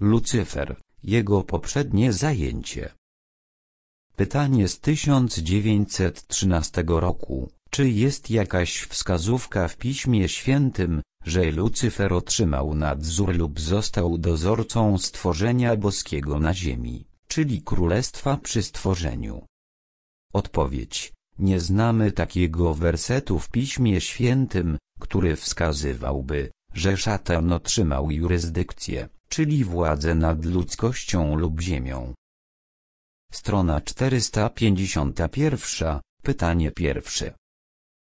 Lucyfer, jego poprzednie zajęcie. Pytanie z 1913 roku. Czy jest jakaś wskazówka w Piśmie Świętym, że Lucyfer otrzymał nadzór lub został dozorcą stworzenia boskiego na ziemi, czyli królestwa przy stworzeniu? Odpowiedź: nie znamy takiego wersetu w Piśmie Świętym, który wskazywałby, że szatan otrzymał jurysdykcję, czyli władzę nad ludzkością lub ziemią. Strona 451, pytanie pierwsze.